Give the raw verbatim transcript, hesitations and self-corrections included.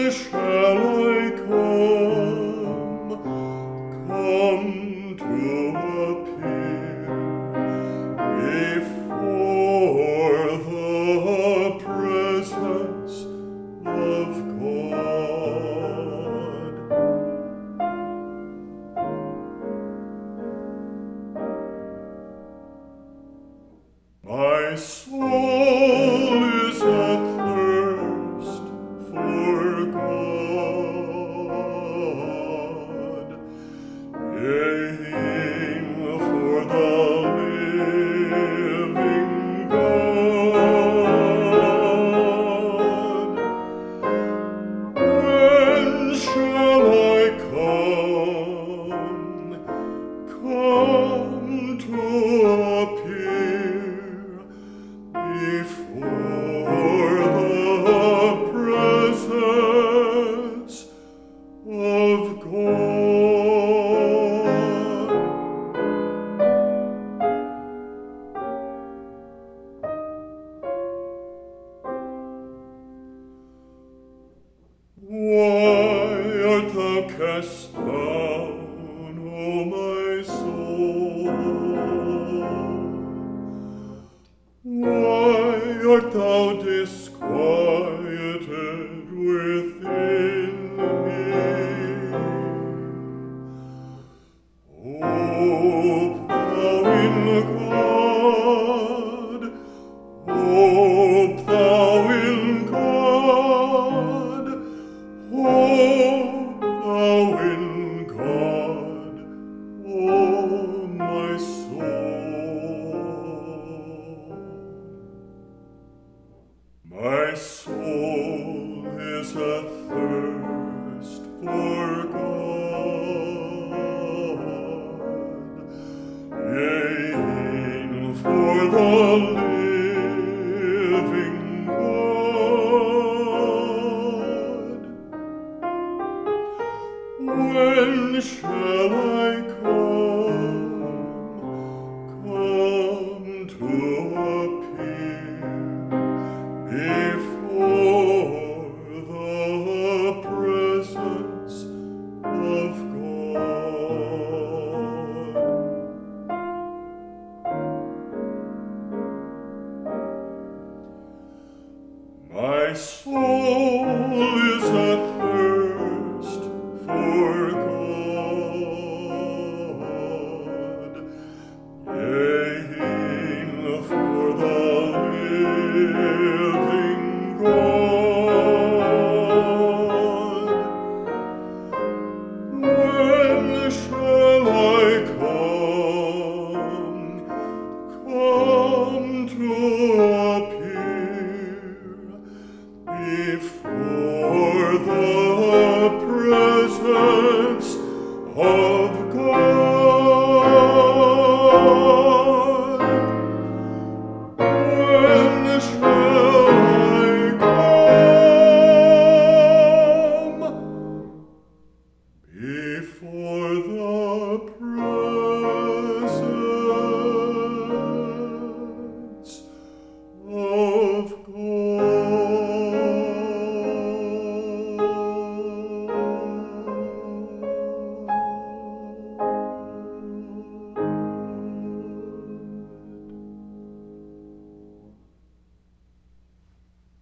shall I come, come to appear before the presence of God? My soul is athirst for God, yearning for the living God. When shall I come, come to appear before the presence of God? Why art thou cast down, O my soul? Why art thou disquieted within me? Hope thou in God, hope thou in God, hope thou in God, O my soul. My soul is athirst for God, yearning for the living God. When shall I come, come to appear before the presence of God? My soul is athirst for God, yearning for the living God. When shall I come, come to appear before the presence of God? When shall I come before the presence